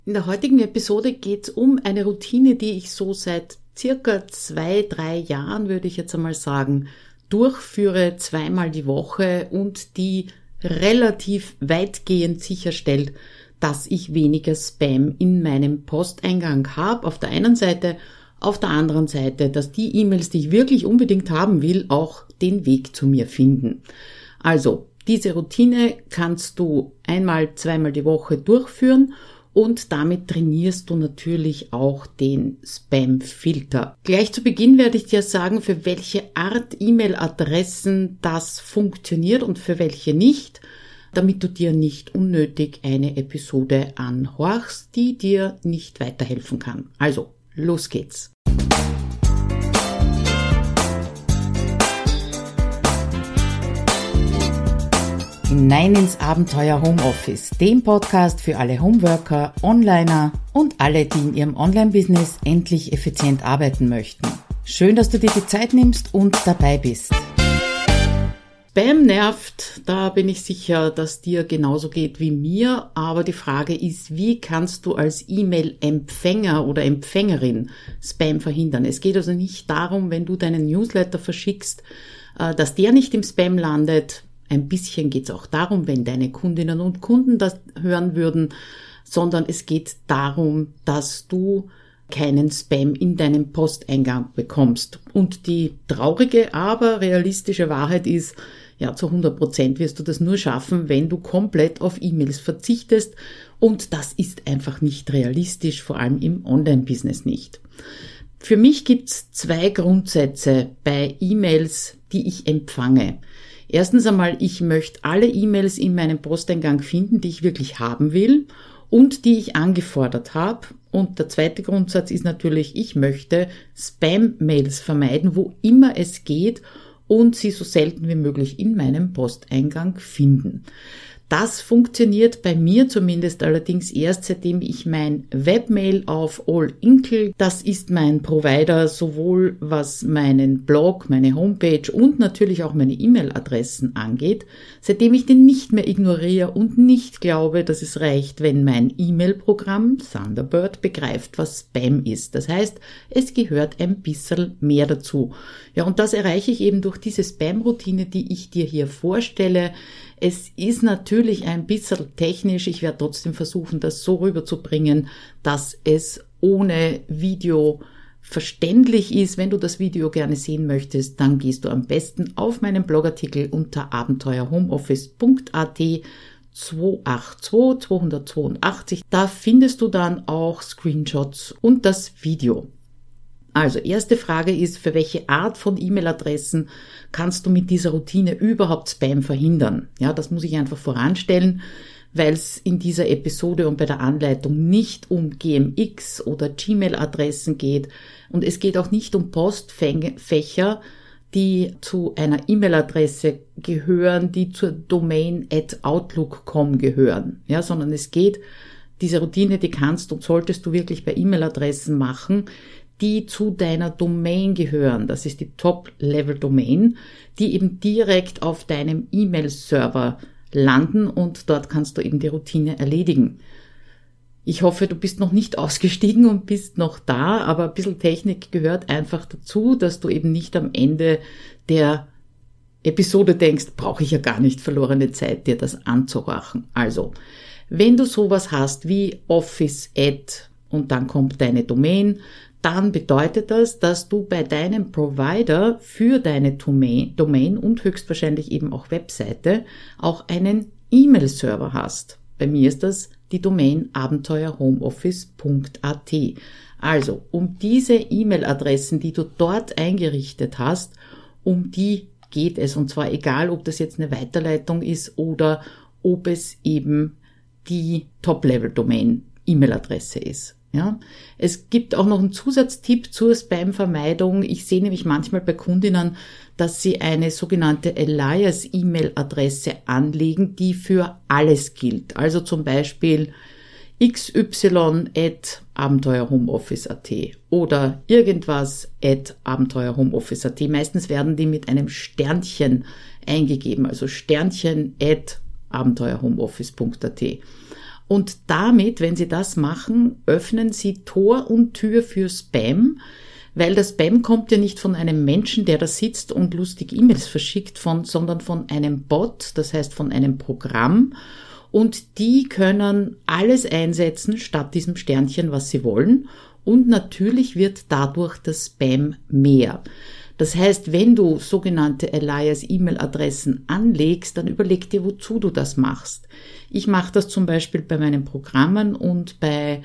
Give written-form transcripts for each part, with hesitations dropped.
In der heutigen Episode geht es um eine Routine, die ich so seit circa 2-3 Jahren, würde ich jetzt einmal sagen, durchführe, 2-mal die Woche und die relativ weitgehend sicherstellt, dass ich weniger Spam in meinem Posteingang habe. Auf der einen Seite, auf der anderen Seite, dass die E-Mails, die ich wirklich unbedingt haben will, auch den Weg zu mir finden. Also, diese Routine kannst du 1-2-mal die Woche durchführen und damit trainierst du natürlich auch den Spam-Filter. Gleich zu Beginn werde ich dir sagen, für welche Art E-Mail-Adressen das funktioniert und für welche nicht, damit du dir nicht unnötig eine Episode anhorchst, die dir nicht weiterhelfen kann. Also, los geht's! Hinein ins Abenteuer Homeoffice, dem Podcast für alle Homeworker, Onliner und alle, die in ihrem Online-Business endlich effizient arbeiten möchten. Schön, dass du dir die Zeit nimmst und dabei bist. Spam nervt, da bin ich sicher, dass dir genauso geht wie mir, aber die Frage ist, wie kannst du als E-Mail-Empfänger oder Empfängerin Spam verhindern? Es geht also nicht darum, wenn du deinen Newsletter verschickst, dass der nicht im Spam landet. Ein bisschen geht es auch darum, wenn deine Kundinnen und Kunden das hören würden, sondern es geht darum, dass du keinen Spam in deinem Posteingang bekommst. Und die traurige, aber realistische Wahrheit ist, ja, zu 100% wirst du das nur schaffen, wenn du komplett auf E-Mails verzichtest. Und das ist einfach nicht realistisch, vor allem im Online-Business nicht. Für mich gibt's 2 Grundsätze bei E-Mails, die ich empfange. Erstens einmal, ich möchte alle E-Mails in meinem Posteingang finden, die ich wirklich haben will und die ich angefordert habe. Und der zweite Grundsatz ist natürlich, ich möchte Spam-Mails vermeiden, wo immer es geht und sie so selten wie möglich in meinem Posteingang finden. Das funktioniert bei mir zumindest allerdings erst, seitdem ich mein Webmail auf All-Inkle, das ist mein Provider, sowohl was meinen Blog, meine Homepage und natürlich auch meine E-Mail-Adressen angeht, seitdem ich den nicht mehr ignoriere und nicht glaube, dass es reicht, wenn mein E-Mail-Programm Thunderbird begreift, was Spam ist. Das heißt, es gehört ein bisschen mehr dazu. Ja, und das erreiche ich eben durch diese Spam-Routine, die ich dir hier vorstelle. Es ist natürlich ein bisschen technisch, ich werde trotzdem versuchen, das so rüberzubringen, dass es ohne Video verständlich ist. Wenn du das Video gerne sehen möchtest, dann gehst du am besten auf meinen Blogartikel unter abenteuerhomeoffice.at 282. Da findest du dann auch Screenshots und das Video. Also, erste Frage ist, für welche Art von E-Mail-Adressen kannst du mit dieser Routine überhaupt Spam verhindern? Ja, das muss ich einfach voranstellen, weil es in dieser Episode und bei der Anleitung nicht um GMX oder Gmail-Adressen geht und es geht auch nicht um Postfächer, die zu einer E-Mail-Adresse gehören, die zur Domain @outlook.com gehören, ja, sondern es geht, diese Routine, die kannst und solltest du wirklich bei E-Mail-Adressen machen, die zu deiner Domain gehören. Das ist die Top-Level-Domain, die eben direkt auf deinem E-Mail-Server landen und dort kannst du eben die Routine erledigen. Ich hoffe, du bist noch nicht ausgestiegen und bist noch da, aber ein bisschen Technik gehört einfach dazu, dass du eben nicht am Ende der Episode denkst, brauche ich ja gar nicht, verlorene Zeit, dir das anzuhorchen. Also, wenn du sowas hast wie Office@ und dann kommt deine Domain, dann bedeutet das, dass du bei deinem Provider für deine Domain und höchstwahrscheinlich eben auch Webseite auch einen E-Mail-Server hast. Bei mir ist das die Domain abenteuerhomeoffice.at. Also, um diese E-Mail-Adressen, die du dort eingerichtet hast, um die geht es. Und zwar egal, ob das jetzt eine Weiterleitung ist oder ob es eben die Top-Level-Domain E-Mail-Adresse ist. Ja, es gibt auch noch einen Zusatztipp zur Spam-Vermeidung. Ich sehe nämlich manchmal bei Kundinnen, dass sie eine sogenannte Alias-E-Mail-Adresse anlegen, die für alles gilt. Also zum Beispiel xy@abenteuerhomeoffice.at oder irgendwas @abenteuerhomeoffice.at. Meistens werden die mit einem Sternchen eingegeben, also Sternchen @abenteuerhomeoffice.at. Und damit, wenn Sie das machen, öffnen Sie Tor und Tür für Spam, weil das Spam kommt ja nicht von einem Menschen, der da sitzt und lustig E-Mails verschickt, sondern von einem Bot, das heißt von einem Programm. Und die können alles einsetzen statt diesem Sternchen, was sie wollen. Und natürlich wird dadurch das Spam mehr. Das heißt, wenn du sogenannte Alias-E-Mail-Adressen anlegst, dann überleg dir, wozu du das machst. Ich mache das zum Beispiel bei meinen Programmen und bei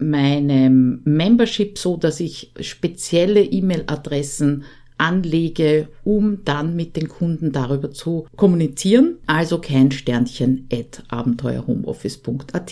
meinem Membership so, dass ich spezielle E-Mail-Adressen anlege, um dann mit den Kunden darüber zu kommunizieren. Also kein Sternchen @abenteuerhomeoffice.at.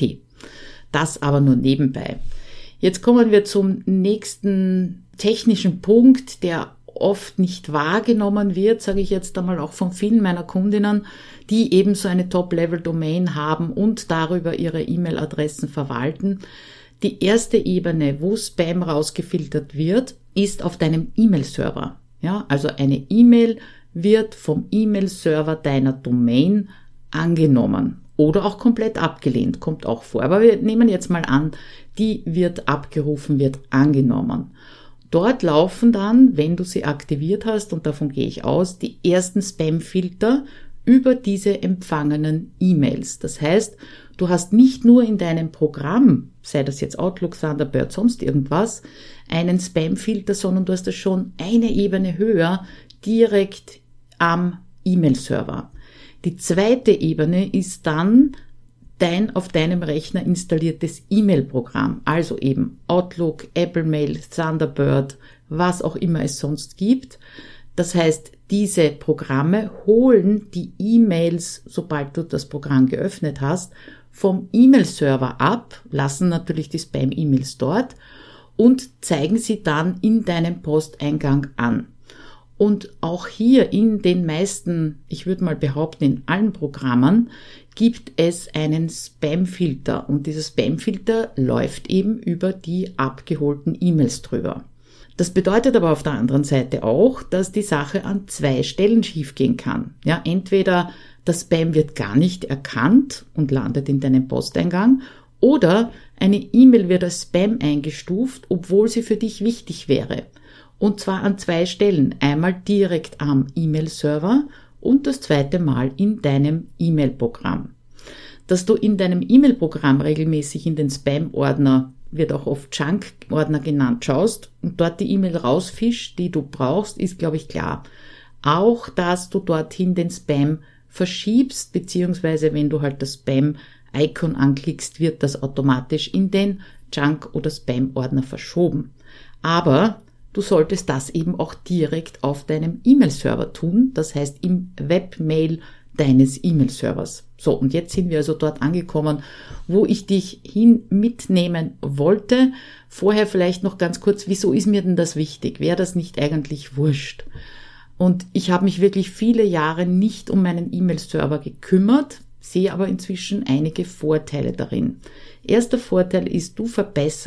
Das aber nur nebenbei. Jetzt kommen wir zum nächsten technischen Punkt, der oft nicht wahrgenommen wird, sage ich jetzt einmal auch von vielen meiner Kundinnen, die eben so eine Top-Level-Domain haben und darüber ihre E-Mail-Adressen verwalten. Die erste Ebene, wo Spam rausgefiltert wird, ist auf deinem E-Mail-Server. Ja, also eine E-Mail wird vom E-Mail-Server deiner Domain angenommen oder auch komplett abgelehnt, kommt auch vor. Aber wir nehmen jetzt mal an, die wird abgerufen, wird angenommen. Dort laufen dann, wenn du sie aktiviert hast, und davon gehe ich aus, die ersten Spam-Filter über diese empfangenen E-Mails. Das heißt, du hast nicht nur in deinem Programm, sei das jetzt Outlook, Thunderbird, sonst irgendwas, einen Spam-Filter, sondern du hast das schon eine Ebene höher, direkt am E-Mail-Server. Die zweite Ebene ist dann dein auf deinem Rechner installiertes E-Mail-Programm, also eben Outlook, Apple Mail, Thunderbird, was auch immer es sonst gibt. Das heißt, diese Programme holen die E-Mails, sobald du das Programm geöffnet hast, vom E-Mail-Server ab, lassen natürlich die Spam-E-Mails dort und zeigen sie dann in deinem Posteingang an. Und auch hier in den meisten, ich würde mal behaupten, in allen Programmen gibt es einen Spam-Filter. Und dieser Spam-Filter läuft eben über die abgeholten E-Mails drüber. Das bedeutet aber auf der anderen Seite auch, dass die Sache an zwei Stellen schiefgehen kann. Ja, entweder das Spam wird gar nicht erkannt und landet in deinem Posteingang, oder eine E-Mail wird als Spam eingestuft, obwohl sie für dich wichtig wäre. Und zwar an zwei Stellen. Einmal direkt am E-Mail-Server und das zweite Mal in deinem E-Mail-Programm. Dass du in deinem E-Mail-Programm regelmäßig in den Spam-Ordner, wird auch oft Junk-Ordner genannt, schaust und dort die E-Mail rausfischst, die du brauchst, ist, glaube ich, klar. Auch, dass du dorthin den Spam verschiebst, beziehungsweise wenn du halt das Spam-Icon anklickst, wird das automatisch in den Junk- oder Spam-Ordner verschoben. Aber du solltest das eben auch direkt auf deinem E-Mail-Server tun, das heißt im Webmail deines E-Mail-Servers. So, und jetzt sind wir also dort angekommen, wo ich dich hin mitnehmen wollte. Vorher vielleicht noch ganz kurz, wieso ist mir denn das wichtig? Wäre das nicht eigentlich wurscht? Und ich habe mich wirklich viele Jahre nicht um meinen E-Mail-Server gekümmert, sehe aber inzwischen einige Vorteile darin. Erster Vorteil ist, du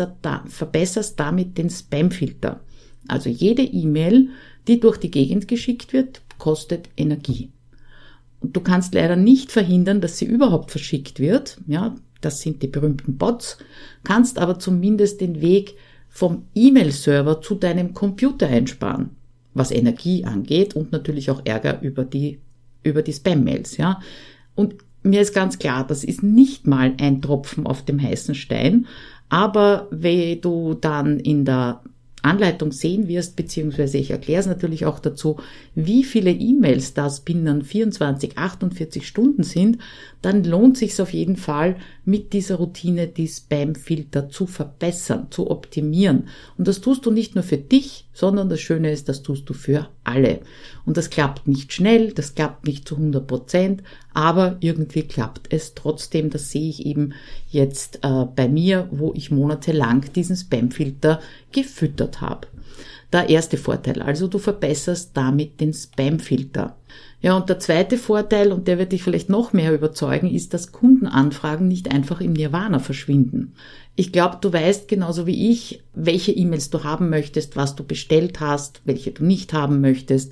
verbesserst damit den Spam-Filter. Also jede E-Mail, die durch die Gegend geschickt wird, kostet Energie. Und du kannst leider nicht verhindern, dass sie überhaupt verschickt wird. Ja, das sind die berühmten Bots. Kannst aber zumindest den Weg vom E-Mail-Server zu deinem Computer einsparen, was Energie angeht und natürlich auch Ärger über die Spam-Mails. Ja, und mir ist ganz klar, das ist nicht mal ein Tropfen auf dem heißen Stein. Aber wenn du dann in der Anleitung sehen wirst, beziehungsweise ich erkläre es natürlich auch dazu, wie viele E-Mails das binnen 24, 48 Stunden sind, dann lohnt es sich auf jeden Fall, mit dieser Routine die Spam-Filter zu verbessern, zu optimieren. Und das tust du nicht nur für dich, sondern das Schöne ist, das tust du für alle. Und das klappt nicht schnell, das klappt nicht zu 100%, aber irgendwie klappt es trotzdem. Das sehe ich eben jetzt bei mir, wo ich monatelang diesen Spam-Filter gefüttert habe. Der erste Vorteil, also du verbesserst damit den Spam-Filter. Ja, und der zweite Vorteil, und der wird dich vielleicht noch mehr überzeugen, ist, dass Kundenanfragen nicht einfach im Nirvana verschwinden. Ich glaube, du weißt genauso wie ich, welche E-Mails du haben möchtest, was du bestellt hast, welche du nicht haben möchtest.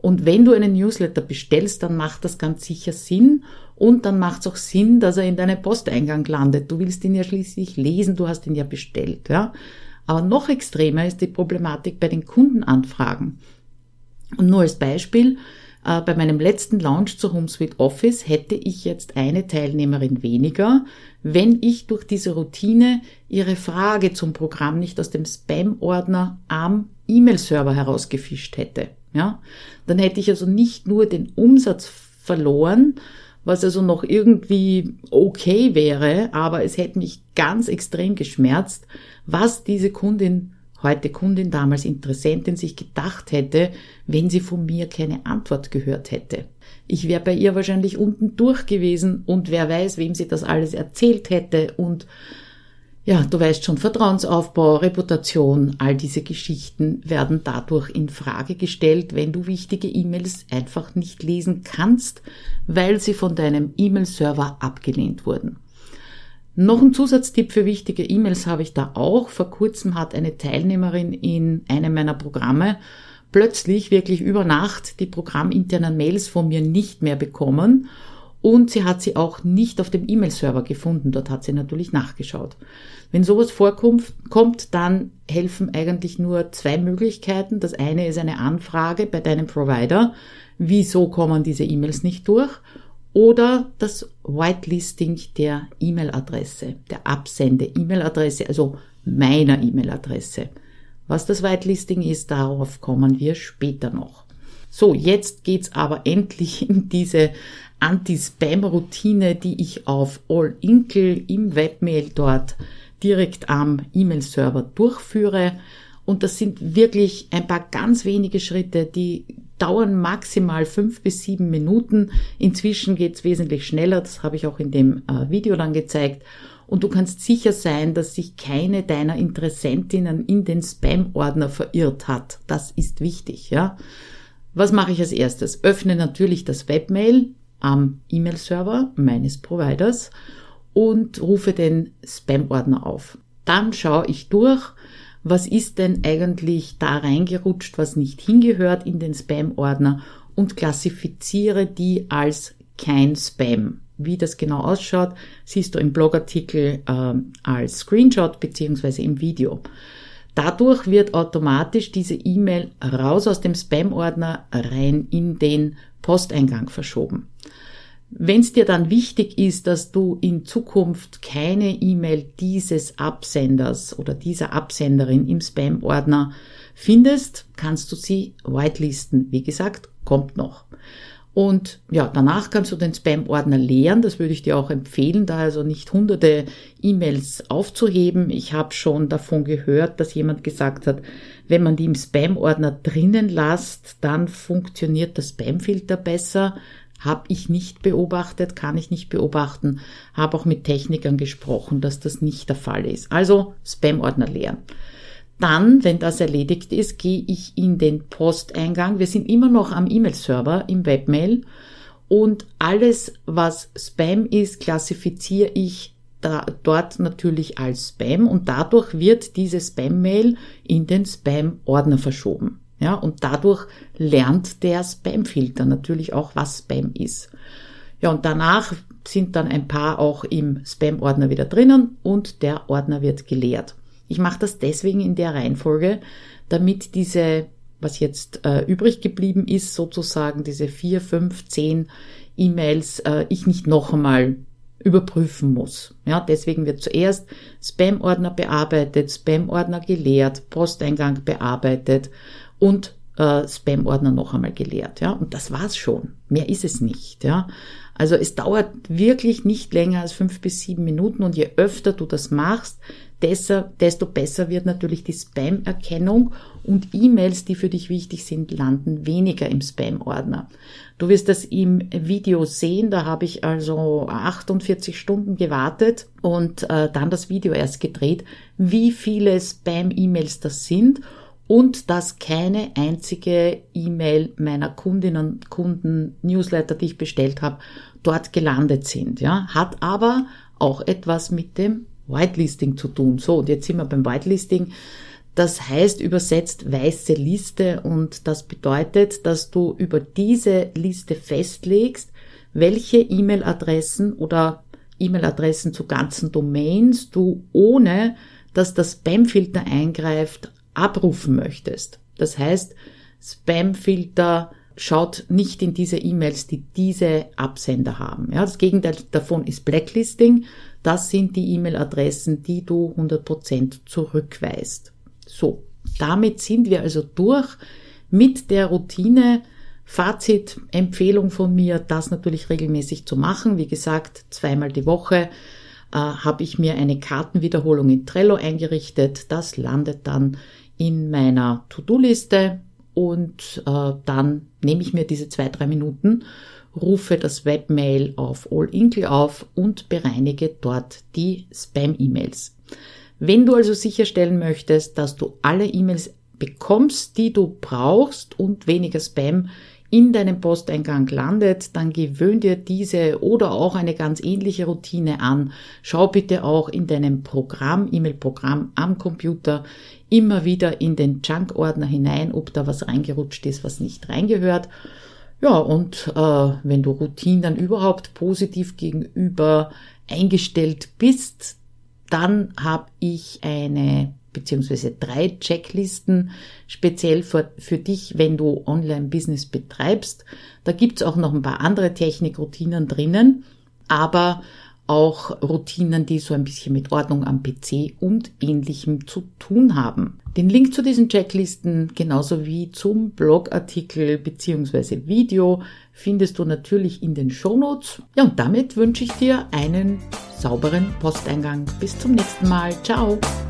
Und wenn du einen Newsletter bestellst, dann macht das ganz sicher Sinn und dann macht es auch Sinn, dass er in deinem Posteingang landet. Du willst ihn ja schließlich lesen, du hast ihn ja bestellt. Ja? Aber noch extremer ist die Problematik bei den Kundenanfragen. Und nur als Beispiel, bei meinem letzten Launch zur HomeSuite Office hätte ich jetzt eine Teilnehmerin weniger, wenn ich durch diese Routine ihre Frage zum Programm nicht aus dem Spam-Ordner am E-Mail-Server herausgefischt hätte. Ja? Dann hätte ich also nicht nur den Umsatz verloren, was also noch irgendwie okay wäre, aber es hätte mich ganz extrem geschmerzt, was diese Kundin, heute Kundin, damals Interessentin, sich gedacht hätte, wenn sie von mir keine Antwort gehört hätte. Ich wäre bei ihr wahrscheinlich unten durch gewesen und wer weiß, wem sie das alles erzählt hätte und ja, du weißt schon, Vertrauensaufbau, Reputation, all diese Geschichten werden dadurch in Frage gestellt, wenn du wichtige E-Mails einfach nicht lesen kannst, weil sie von deinem E-Mail-Server abgelehnt wurden. Noch ein Zusatztipp für wichtige E-Mails habe ich da auch. Vor kurzem hat eine Teilnehmerin in einem meiner Programme plötzlich wirklich über Nacht die programminternen Mails von mir nicht mehr bekommen und sie hat sie auch nicht auf dem E-Mail-Server gefunden. Dort hat sie natürlich nachgeschaut. Wenn sowas vorkommt, dann helfen eigentlich nur zwei Möglichkeiten. Das eine ist eine Anfrage bei deinem Provider. Wieso kommen diese E-Mails nicht durch? Oder das Whitelisting der E-Mail-Adresse, der Absende-E-Mail-Adresse, also meiner E-Mail-Adresse. Was das Whitelisting ist, darauf kommen wir später noch. So, jetzt geht's aber endlich in diese Anti-Spam-Routine, die ich auf All-Inkle im Webmail dort direkt am E-Mail-Server durchführe. Und das sind wirklich ein paar ganz wenige Schritte, die dauern maximal 5 bis 7 Minuten. Inzwischen geht's wesentlich schneller, das habe ich auch in dem Video dann gezeigt. Und du kannst sicher sein, dass sich keine deiner Interessentinnen in den Spam-Ordner verirrt hat. Das ist wichtig, ja. Was mache ich als erstes? Öffne natürlich das Webmail am E-Mail-Server meines Providers und rufe den Spam-Ordner auf. Dann schaue ich durch, was ist denn eigentlich da reingerutscht, was nicht hingehört in den Spam-Ordner und klassifiziere die als kein Spam. Wie das genau ausschaut, siehst du im Blogartikel als Screenshot bzw. im Video. Dadurch wird automatisch diese E-Mail raus aus dem Spam-Ordner rein in den Posteingang verschoben. Wenn es dir dann wichtig ist, dass du in Zukunft keine E-Mail dieses Absenders oder dieser Absenderin im Spam-Ordner findest, kannst du sie whitelisten. Wie gesagt, kommt noch. Und ja, danach kannst du den Spam-Ordner leeren. Das würde ich dir auch empfehlen, da also nicht hunderte E-Mails aufzuheben. Ich habe schon davon gehört, dass jemand gesagt hat, wenn man die im Spam-Ordner drinnen lässt, dann funktioniert der Spam-Filter besser. Habe ich nicht beobachtet, kann ich nicht beobachten. Habe auch mit Technikern gesprochen, dass das nicht der Fall ist. Also Spam-Ordner leeren. Dann, wenn das erledigt ist, gehe ich in den Posteingang. Wir sind immer noch am E-Mail-Server im Webmail und alles, was Spam ist, klassifiziere ich dort natürlich als Spam und dadurch wird diese Spam-Mail in den Spam-Ordner verschoben. Ja, und dadurch lernt der Spam-Filter natürlich auch, was Spam ist. Ja, und danach sind dann ein paar auch im Spam-Ordner wieder drinnen und der Ordner wird geleert. Ich mache das deswegen in der Reihenfolge, damit diese, was jetzt übrig geblieben ist, sozusagen diese 4, 5, 10 E-Mails, ich nicht noch einmal überprüfen muss. Ja, deswegen wird zuerst Spam-Ordner bearbeitet, Spam-Ordner geleert, Posteingang bearbeitet und Spam-Ordner noch einmal geleert. Ja, und das war's schon. Mehr ist es nicht. Ja, also es dauert wirklich nicht länger als 5 bis 7 Minuten und je öfter du das machst, desto besser wird natürlich die Spam-Erkennung und E-Mails, die für dich wichtig sind, landen weniger im Spam-Ordner. Du wirst das im Video sehen, da habe ich also 48 Stunden gewartet und dann das Video erst gedreht, wie viele Spam-E-Mails das sind und dass keine einzige E-Mail meiner Kundinnen und Kunden, Newsletter, die ich bestellt habe, dort gelandet sind. Ja, hat aber auch etwas mit dem Whitelisting zu tun. So, und jetzt sind wir beim Whitelisting. Das heißt übersetzt weiße Liste und das bedeutet, dass du über diese Liste festlegst, welche E-Mail-Adressen oder E-Mail-Adressen zu ganzen Domains du, ohne dass der Spam-Filter eingreift, abrufen möchtest. Das heißt, Spam-Filter schaut nicht in diese E-Mails, die diese Absender haben. Ja, das Gegenteil davon ist Blacklisting. Das sind die E-Mail-Adressen, die du 100% zurückweist. So, damit sind wir also durch mit der Routine. Fazit, Empfehlung von mir, das natürlich regelmäßig zu machen. Wie gesagt, 2-mal die Woche habe ich mir eine Kartenwiederholung in Trello eingerichtet. Das landet dann in meiner To-Do-Liste und dann nehme ich mir diese 2-3 Minuten, rufe das Webmail auf All-Inkle auf und bereinige dort die Spam-E-Mails. Wenn du also sicherstellen möchtest, dass du alle E-Mails bekommst, die du brauchst und weniger Spam in deinem Posteingang landet, dann gewöhn dir diese oder auch eine ganz ähnliche Routine an. Schau bitte auch in deinem Programm, E-Mail-Programm am Computer immer wieder in den Junk-Ordner hinein, ob da was reingerutscht ist, was nicht reingehört. Ja, und wenn du Routinen dann überhaupt positiv gegenüber eingestellt bist, dann habe ich beziehungsweise 3 Checklisten speziell für dich, wenn du Online-Business betreibst. Da gibt's auch noch ein paar andere Technikroutinen drinnen, aber auch Routinen, die so ein bisschen mit Ordnung am PC und Ähnlichem zu tun haben. Den Link zu diesen Checklisten, genauso wie zum Blogartikel bzw. Video, findest du natürlich in den Shownotes. Ja, und damit wünsche ich dir einen sauberen Posteingang. Bis zum nächsten Mal. Ciao!